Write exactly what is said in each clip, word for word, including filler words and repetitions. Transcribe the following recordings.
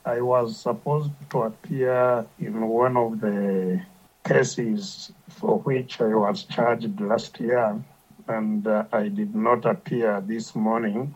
I was supposed to appear in one of the cases for which I was charged last year, and uh, I did not appear this morning.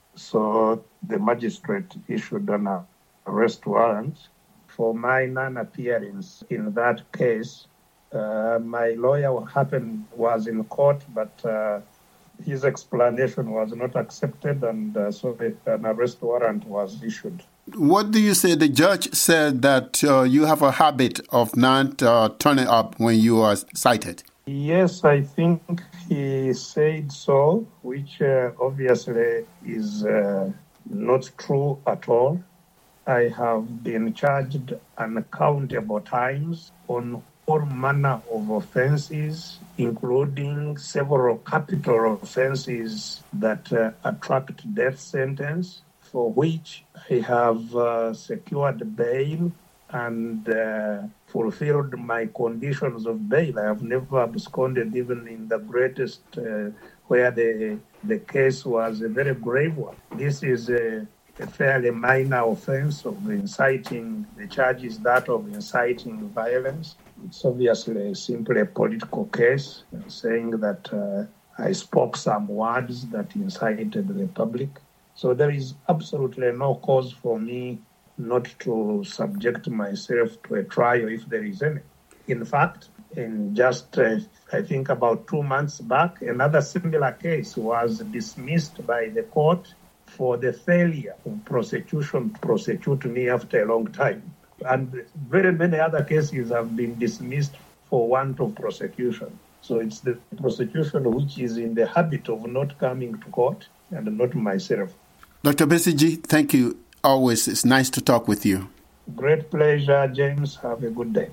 So the magistrate issued an arrest warrant for my non-appearance in that case. Uh, my lawyer what happened was in court, but uh, his explanation was not accepted, and uh, so an arrest warrant was issued. What do you say? The judge said that uh, you have a habit of not uh, turning up when you are cited. Yes, I think he said so, which uh, obviously is uh, not true at all. I have been charged uncountable times on all manner of offenses, including several capital offenses that uh, attract death sentence, for which I have uh, secured bail and uh, fulfilled my conditions of bail. I have never absconded, even in the greatest, uh, where the the case was a very grave one. This is a, a fairly minor offense of inciting, the charge is that of inciting violence. It's obviously simply a political case, saying that uh, I spoke some words that incited the public. So there is absolutely no cause for me not to subject myself to a trial if there is any. In fact, in just, uh, I think about two months back, another similar case was dismissed by the court for the failure of prosecution to prosecute me after a long time. And very many other cases have been dismissed for want of prosecution. So it's the prosecution which is in the habit of not coming to court, and not myself. Doctor Besigye, thank you. Always, it's nice to talk with you. Great pleasure, James. Have a good day.